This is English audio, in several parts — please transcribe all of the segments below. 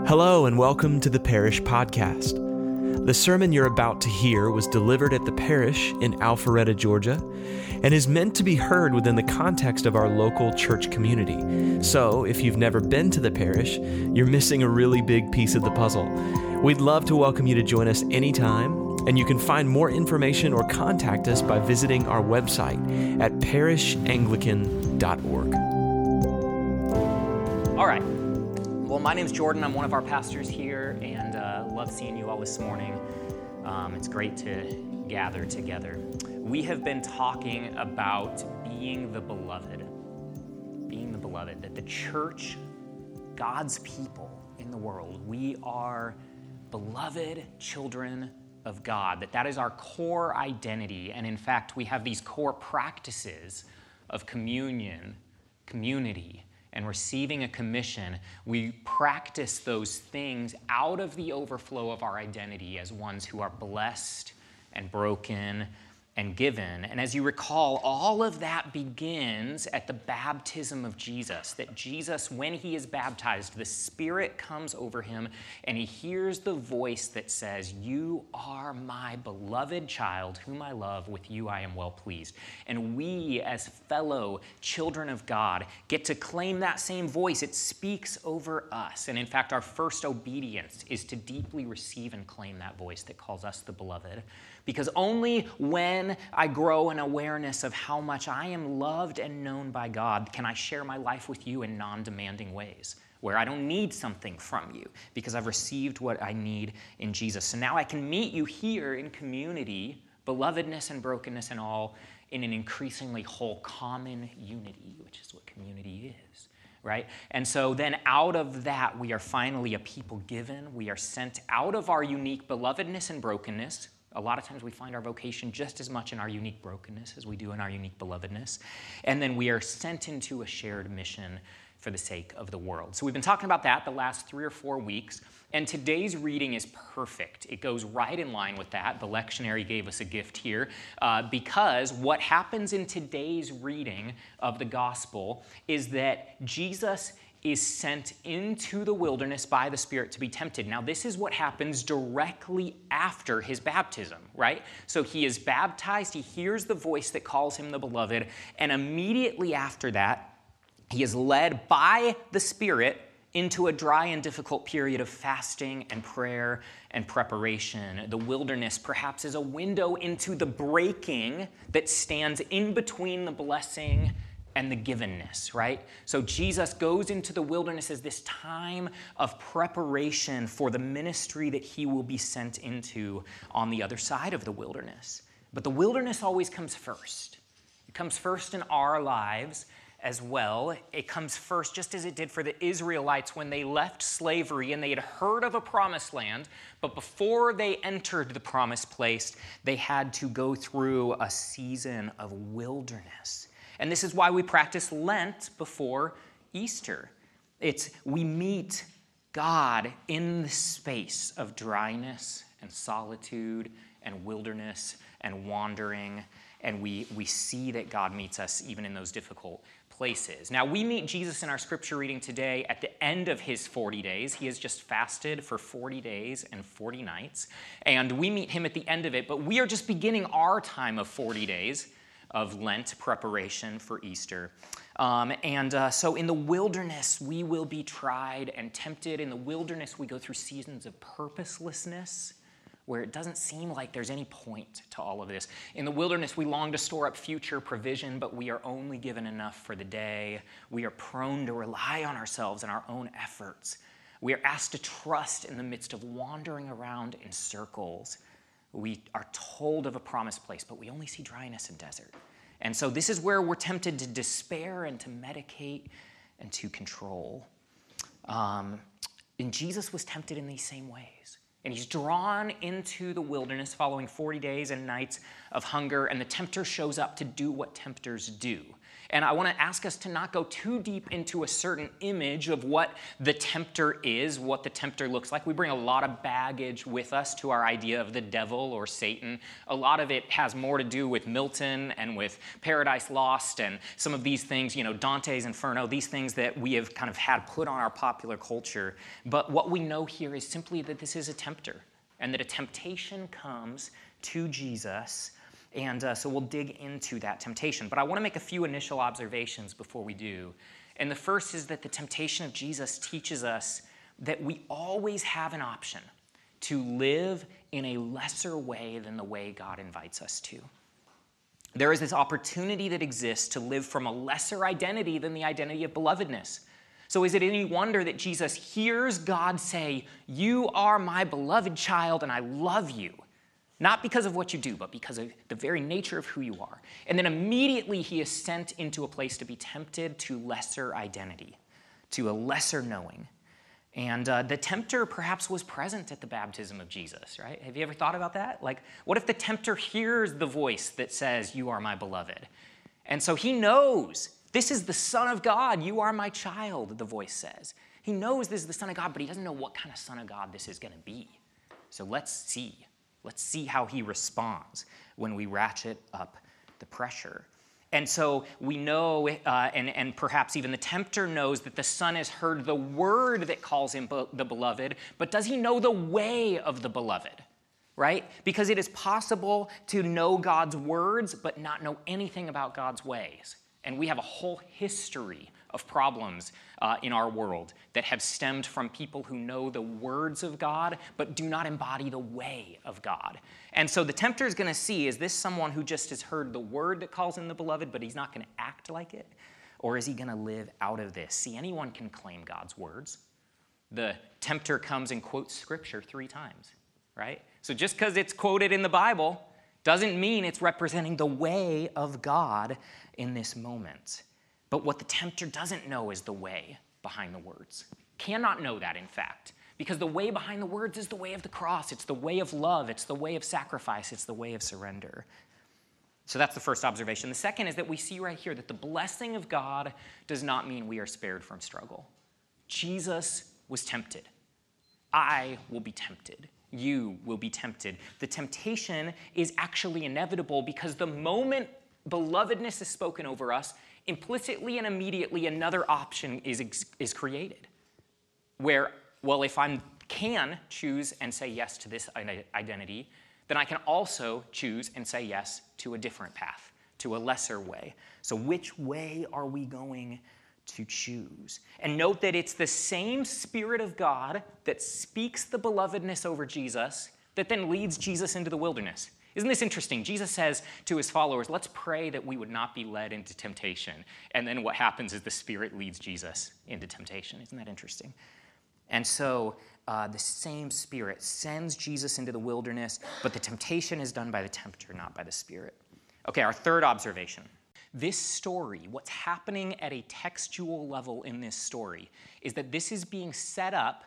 Hello and welcome to the Parish Podcast. The sermon you're about to hear was delivered at the parish in Alpharetta, Georgia, and is meant to be heard within the context of our local church community. So, if you've never been to the parish, you're missing a really big piece of the puzzle. We'd love to welcome you to join us anytime, and you can find more information or contact us by visiting our website at parishanglican.org. All right. Well, my name's Jordan. I'm one of our pastors here, and love seeing you all this morning. It's great to gather together. We have been talking about being the beloved, that the church, God's people in the world, we are beloved children of God, that is our core identity. And in fact, we have these core practices of communion, community, and receiving a commission. We practice those things out of the overflow of our identity as ones who are blessed and broken and given. And as you recall, all of that begins at the baptism of Jesus, that Jesus, when he is baptized, the Spirit comes over him and he hears the voice that says, "You are my beloved child, whom I love. With you I am well pleased." And we, as fellow children of God, get to claim that same voice. It speaks over us. And in fact, our first obedience is to deeply receive and claim that voice that calls us the beloved. Because only when I grow in awareness of how much I am loved and known by God can I share my life with you in non-demanding ways, where I don't need something from you because I've received what I need in Jesus. So now I can meet you here in community, belovedness and brokenness and all, in an increasingly whole common unity, which is what community is. Right? And so then out of that, we are finally a people given. We are sent out of our unique belovedness and brokenness. A lot of times we find our vocation just as much in our unique brokenness as we do in our unique belovedness. And then we are sent into a shared mission for the sake of the world. So we've been talking about that the last 3 or 4 weeks. And today's reading is perfect. It goes right in line with that. The lectionary gave us a gift here because what happens in today's reading of the gospel is that Jesus is sent into the wilderness by the Spirit to be tempted. Now, this is what happens directly after his baptism, right? So he is baptized, he hears the voice that calls him the beloved, and immediately after that, he is led by the Spirit into a dry and difficult period of fasting and prayer and preparation. The wilderness perhaps is a window into the breaking that stands in between the blessing and the givenness, right? So Jesus goes into the wilderness as this time of preparation for the ministry that he will be sent into on the other side of the wilderness. But the wilderness always comes first. It comes first in our lives as well. It comes first just as it did for the Israelites when they left slavery and they had heard of a promised land, but before they entered the promised place, they had to go through a season of wilderness. And this is why we practice Lent before Easter. We meet God in the space of dryness and solitude and wilderness and wandering, and we see that God meets us even in those difficult places. Now, we meet Jesus in our scripture reading today at the end of his 40 days. He has just fasted for 40 days and 40 nights, and we meet him at the end of it, but we are just beginning our time of 40 days of Lent preparation for Easter. So in the wilderness, we will be tried and tempted. In the wilderness, we go through seasons of purposelessness, where it doesn't seem like there's any point to all of this. In the wilderness, we long to store up future provision, but we are only given enough for the day. We are prone to rely on ourselves and our own efforts. We are asked to trust in the midst of wandering around in circles. We are told of a promised place, but we only see dryness and desert. And so this is where we're tempted to despair and to medicate and to control. And Jesus was tempted in these same ways. And he's drawn into the wilderness following 40 days and nights of hunger, and the tempter shows up to do what tempters do. And I want to ask us to not go too deep into a certain image of what the tempter is, what the tempter looks like. We bring a lot of baggage with us to our idea of the devil or Satan. A lot of it has more to do with Milton and with Paradise Lost and some of these things, Dante's Inferno, these things that we have kind of had put on our popular culture. But what we know here is simply that this is a tempter and that a temptation comes to Jesus. And so we'll dig into that temptation. But I want to make a few initial observations before we do. And the first is that the temptation of Jesus teaches us that we always have an option to live in a lesser way than the way God invites us to. There is this opportunity that exists to live from a lesser identity than the identity of belovedness. So is it any wonder that Jesus hears God say, "You are my beloved child and I love you"? Not because of what you do, but because of the very nature of who you are. And then immediately he is sent into a place to be tempted to lesser identity, to a lesser knowing. And the tempter perhaps was present at the baptism of Jesus, right? Have you ever thought about that? Like, what if the tempter hears the voice that says, "You are my beloved"? And so he knows, this is the Son of God. You are my child, the voice says. He knows this is the Son of God, but he doesn't know what kind of Son of God this is going to be. So let's see. Let's see how he responds when we ratchet up the pressure. And so we know, and perhaps even the tempter knows, that the Son has heard the word that calls him the beloved, but does he know the way of the beloved? Right? Because it is possible to know God's words, but not know anything about God's ways. And we have a whole history of problems in our world that have stemmed from people who know the words of God but do not embody the way of God. And so the tempter is going to see, is this someone who just has heard the word that calls him the beloved, but he's not going to act like it? Or is he going to live out of this? See, anyone can claim God's words. The tempter comes and quotes Scripture 3 times, right? So just because it's quoted in the Bible doesn't mean it's representing the way of God in this moment. But what the tempter doesn't know is the way behind the words. Cannot know that, in fact, because the way behind the words is the way of the cross. It's the way of love. It's the way of sacrifice. It's the way of surrender. So that's the first observation. The second is that we see right here that the blessing of God does not mean we are spared from struggle. Jesus was tempted. I will be tempted. You will be tempted. The temptation is actually inevitable because the moment belovedness is spoken over us, implicitly and immediately another option is created. Where, well, if I can choose and say yes to this identity, then I can also choose and say yes to a different path, to a lesser way. So which way are we going to choose? And note that it's the same Spirit of God that speaks the belovedness over Jesus that then leads Jesus into the wilderness. Isn't this interesting? Jesus says to his followers, let's pray that we would not be led into temptation. And then what happens is the Spirit leads Jesus into temptation. Isn't that interesting? And so the same Spirit sends Jesus into the wilderness, but the temptation is done by the tempter, not by the Spirit. Okay, our third observation. This story, what's happening at a textual level in this story, is that this is being set up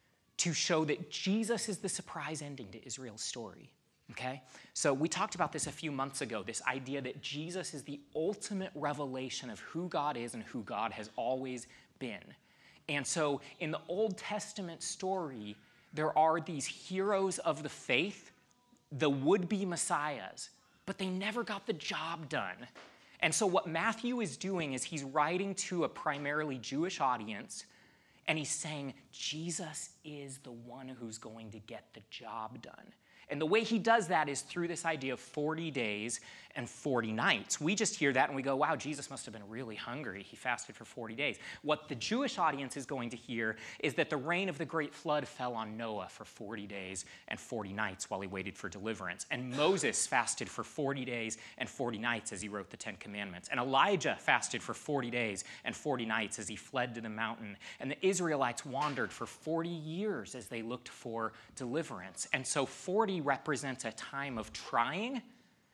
to show that Jesus is the surprise ending to Israel's story. Okay? So we talked about this a few months ago, this idea that Jesus is the ultimate revelation of who God is and who God has always been. And so in the Old Testament story, there are these heroes of the faith, the would-be messiahs, but they never got the job done. And so what Matthew is doing is he's writing to a primarily Jewish audience, and he's saying, Jesus is the one who's going to get the job done. And the way he does that is through this idea of 40 days and 40 nights. We just hear that and we go, wow, Jesus must have been really hungry. He fasted for 40 days. What the Jewish audience is going to hear is that the rain of the great flood fell on Noah for 40 days and 40 nights while he waited for deliverance. And Moses fasted for 40 days and 40 nights as he wrote the 10 Commandments. And Elijah fasted for 40 days and 40 nights as he fled to the mountain. And the Israelites wandered for 40 years as they looked for deliverance. And so 40 represents a time of trying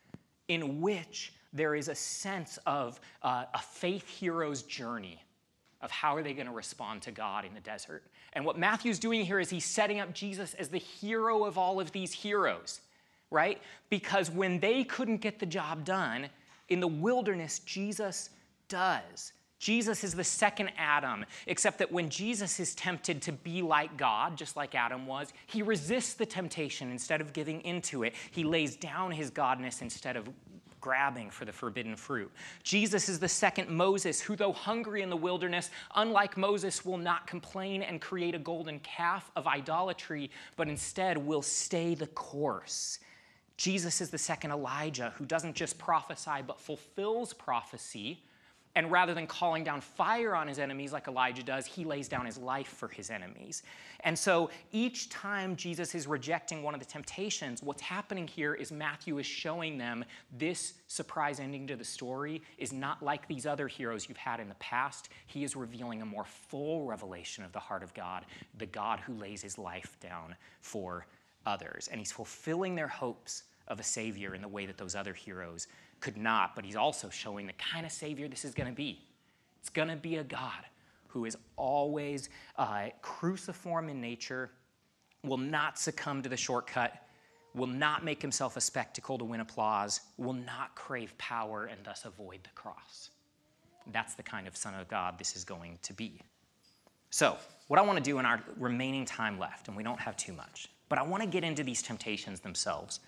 in which there is a sense of a faith hero's journey of how are they going to respond to God in the desert. And what Matthew's doing here is he's setting up Jesus as the hero of all of these heroes, right? Because when they couldn't get the job done, in the wilderness, Jesus does. Jesus is the second Adam, except that when Jesus is tempted to be like God, just like Adam was, he resists the temptation instead of giving into it. He lays down his godness instead of grabbing for the forbidden fruit. Jesus is the second Moses, who though hungry in the wilderness, unlike Moses, will not complain and create a golden calf of idolatry, but instead will stay the course. Jesus is the second Elijah, who doesn't just prophesy, but fulfills prophecy. And rather than calling down fire on his enemies like Elijah does, he lays down his life for his enemies. And so each time Jesus is rejecting one of the temptations, what's happening here is Matthew is showing them this surprise ending to the story is not like these other heroes you've had in the past. He is revealing a more full revelation of the heart of God, the God who lays his life down for others. And he's fulfilling their hopes of a Savior in the way that those other heroes could not, but he's also showing the kind of Savior this is going to be. It's going to be a God who is always cruciform in nature, will not succumb to the shortcut, will not make himself a spectacle to win applause, will not crave power and thus avoid the cross. That's the kind of Son of God this is going to be. So, what I want to do in our remaining time left, and we don't have too much, but I want to get into these temptations themselves.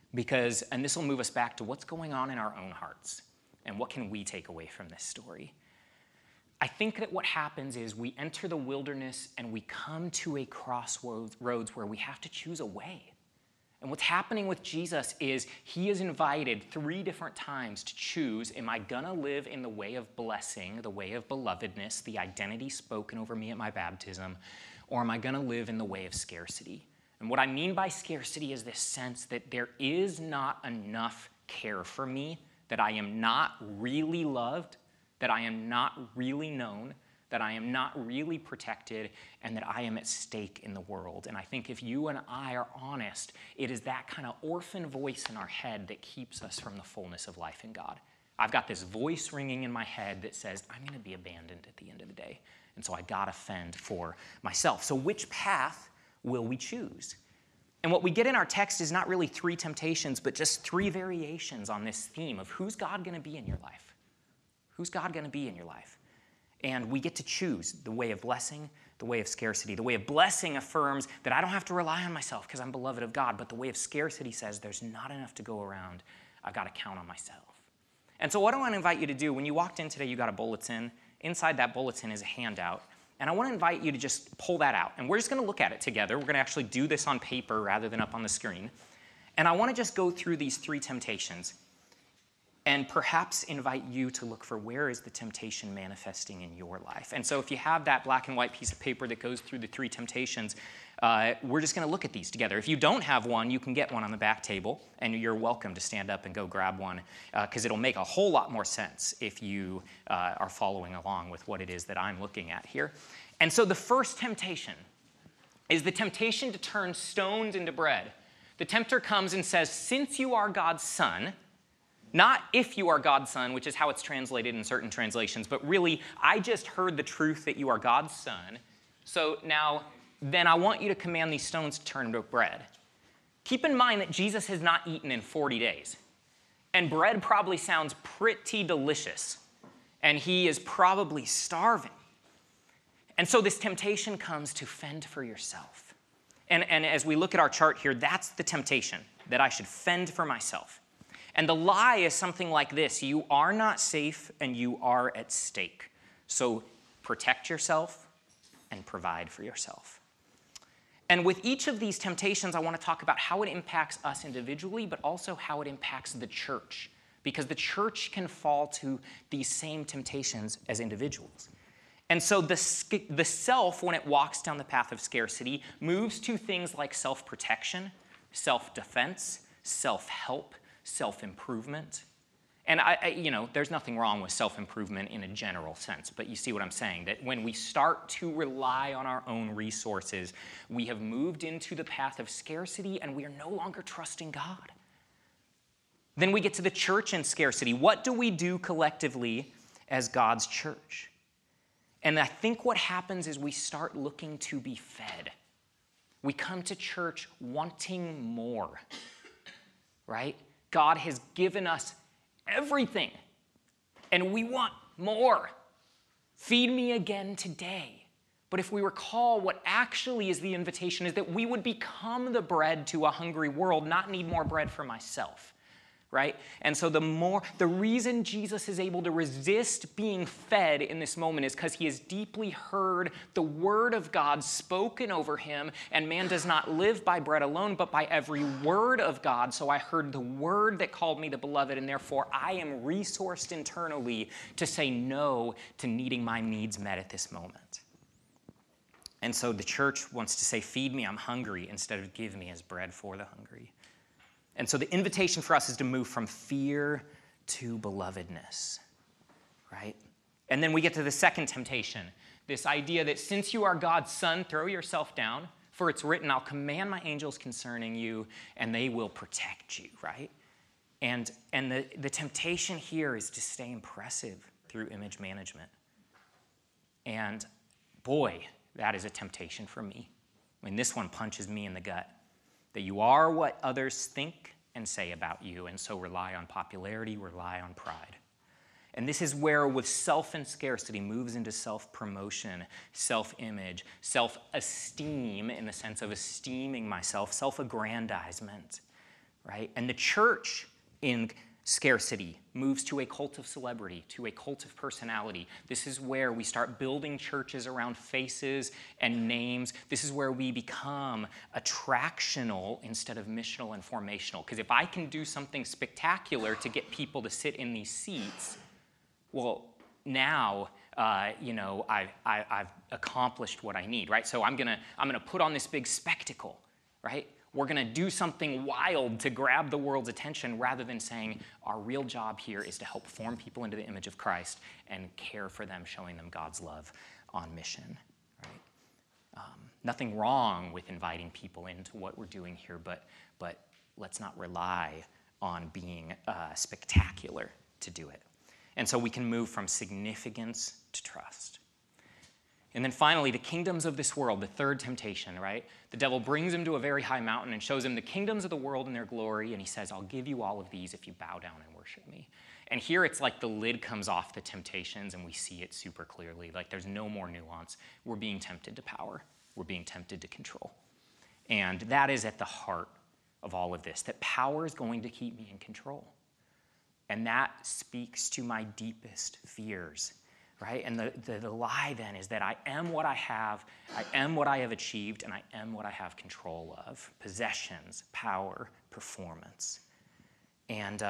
And this will move us back to what's going on in our own hearts and what can we take away from this story. I think that what happens is we enter the wilderness and we come to a crossroads where we have to choose a way. And what's happening with Jesus is he is invited 3 different times to choose, am I going to live in the way of blessing, the way of belovedness, the identity spoken over me at my baptism, or am I going to live in the way of scarcity? And what I mean by scarcity is this sense that there is not enough care for me, that I am not really loved, that I am not really known, that I am not really protected, and that I am at stake in the world. And I think if you and I are honest, it is that kind of orphan voice in our head that keeps us from the fullness of life in God. I've got this voice ringing in my head that says, I'm going to be abandoned at the end of the day. And so I got to fend for myself. So which path will we choose? And what we get in our text is not really 3 temptations, but just 3 variations on this theme of who's God going to be in your life? Who's God going to be in your life? And we get to choose the way of blessing, the way of scarcity. The way of blessing affirms that I don't have to rely on myself because I'm beloved of God, but the way of scarcity says there's not enough to go around. I've got to count on myself. And so what I want to invite you to do, when you walked in today, you got a bulletin. Inside that bulletin is a handout. And I want to invite you to just pull that out. And we're just going to look at it together. We're going to actually do this on paper rather than up on the screen. And I want to just go through these 3 temptations and perhaps invite you to look for where is the temptation manifesting in your life. And so if you have that black and white piece of paper that goes through the 3 temptations, we're just going to look at these together. If you don't have one, you can get one on the back table, and you're welcome to stand up and go grab one, because it'll make a whole lot more sense if you are following along with what it is that I'm looking at here. And so the first temptation is the temptation to turn stones into bread. The tempter comes and says, since you are God's son, not if you are God's son, which is how it's translated in certain translations, but really, I just heard the truth that you are God's son. So now, then I want you to command these stones to turn into bread. Keep in mind that Jesus has not eaten in 40 days. And bread probably sounds pretty delicious. And he is probably starving. And so this temptation comes to fend for yourself. And as we look at our chart here, that's the temptation, that I should fend for myself. And the lie is something like this: you are not safe and you are at stake. So protect yourself and provide for yourself. And with each of these temptations, I want to talk about how it impacts us individually, but also how it impacts the church. Because the church can fall to these same temptations as individuals. And so the self, when it walks down the path of scarcity, moves to things like self-protection, self-defense, self-help, self-improvement. And there's nothing wrong with self-improvement in a general sense, but you see what I'm saying, that when we start to rely on our own resources, we have moved into the path of scarcity and we are no longer trusting God. Then we get to the church and scarcity. What do we do collectively as God's church? And I think what happens is we start looking to be fed. We come to church wanting more, right? God has given us everything, and we want more. Feed me again today. But if we recall, what actually is the invitation is that we would become the bread to a hungry world, not need more bread for myself. Right? And so the reason Jesus is able to resist being fed in this moment is because he has deeply heard the word of God spoken over him, and man does not live by bread alone, but by every word of God. So I heard the word that called me the beloved, and therefore I am resourced internally to say no to needing my needs met at this moment. And so the church wants to say, feed me, I'm hungry, instead of give me as bread for the hungry. And so the invitation for us is to move from fear to belovedness, right? And then we get to the second temptation, this idea that since you are God's son, throw yourself down, for it's written, I'll command my angels concerning you, and they will protect you, right? And the temptation here is to stay impressive through image management. And boy, that is a temptation for me. I mean, this one punches me in the gut. That you are what others think and say about you, and so rely on popularity, rely on pride. And this is where, with self and scarcity, moves into self-promotion, self-image, self-esteem in the sense of esteeming myself, self-aggrandizement, right? And the church in scarcity moves to a cult of celebrity, to a cult of personality. This is where we start building churches around faces and names. This is where we become attractional instead of missional and formational. Because if I can do something spectacular to get people to sit in these seats, well, now I've accomplished what I need, right? So I'm gonna put on this big spectacle, right? We're going to do something wild to grab the world's attention rather than saying our real job here is to help form people into the image of Christ and care for them, showing them God's love on mission. Right? Nothing wrong with inviting people into what we're doing here, but let's not rely on being spectacular to do it. And so we can move from significance to trust. And then finally, the kingdoms of this world, the third temptation, right? The devil brings him to a very high mountain and shows him the kingdoms of the world and their glory, and he says, I'll give you all of these if you bow down and worship me. And here it's like the lid comes off the temptations and we see it super clearly. Like there's no more nuance. We're being tempted to power. We're being tempted to control. And that is at the heart of all of this, that power is going to keep me in control. And that speaks to my deepest fears. Right? And the lie then is that I am what I have, I am what I have achieved, and I am what I have control of. Possessions, power, performance. And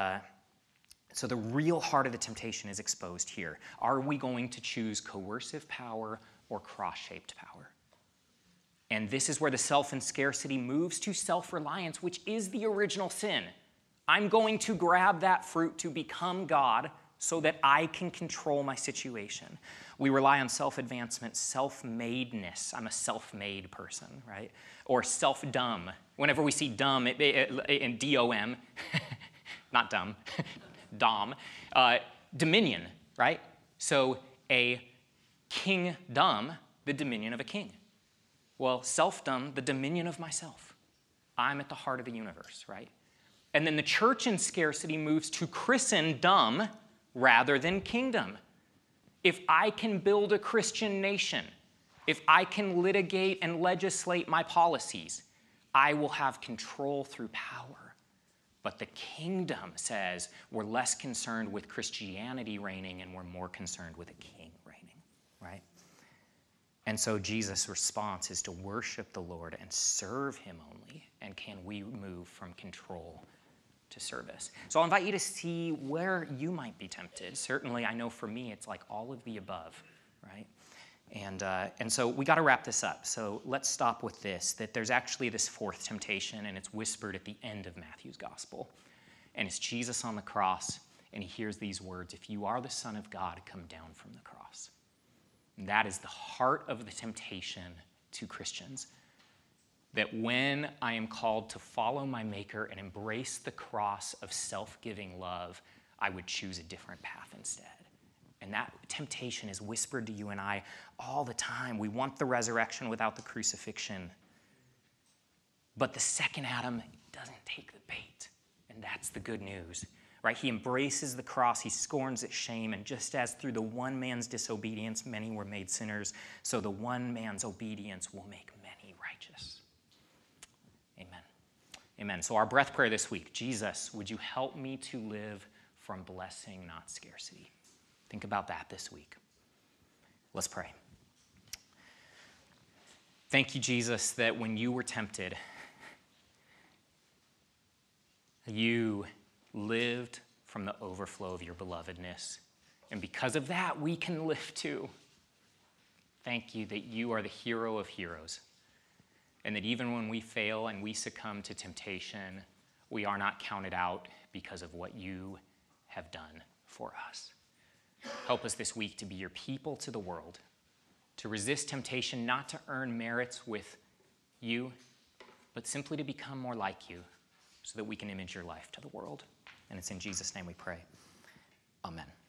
so the real heart of the temptation is exposed here. Are we going to choose coercive power or cross-shaped power? And this is where the self and scarcity moves to self-reliance, which is the original sin. I'm going to grab that fruit to become God so that I can control my situation. We rely on self-advancement, self-madeness. I'm a self-made person, right? Or self-dumb. Whenever we see dumb in D-O-M, not dumb, dom, dominion, right? So a kingdom, the dominion of a king. Well, self-dumb, the dominion of myself. I'm at the heart of the universe, right? And then the church in scarcity moves to Christendom rather than kingdom. If I can build a Christian nation, if I can litigate and legislate my policies, I will have control through power. But the kingdom says we're less concerned with Christianity reigning and we're more concerned with a king reigning, right? And so Jesus' response is to worship the Lord and serve him only. And can we move from control to service? So I'll invite you to see where you might be tempted. Certainly, I know for me, it's like all of the above, right? And so we got to wrap this up. So let's stop with this, that there's actually this fourth temptation, and it's whispered at the end of Matthew's gospel. And it's Jesus on the cross, and he hears these words, if you are the Son of God, come down from the cross. And that is the heart of the temptation to Christians. That when I am called to follow my Maker and embrace the cross of self-giving love, I would choose a different path instead. And that temptation is whispered to you and I all the time. We want the resurrection without the crucifixion. But the second Adam doesn't take the bait. And that's the good news. right? He embraces the cross, he scorns its shame, and just as through the one man's disobedience many were made sinners, so the one man's obedience will make many righteous. Amen. Amen. So our breath prayer this week, Jesus, would you help me to live from blessing, not scarcity? Think about that this week. Let's pray. Thank you, Jesus, that when you were tempted, you lived from the overflow of your belovedness. And because of that, we can live too. Thank you that you are the hero of heroes. And that even when we fail and we succumb to temptation, we are not counted out because of what you have done for us. Help us this week to be your people to the world, to resist temptation, not to earn merits with you, but simply to become more like you so that we can image your life to the world. And it's in Jesus' name we pray. Amen.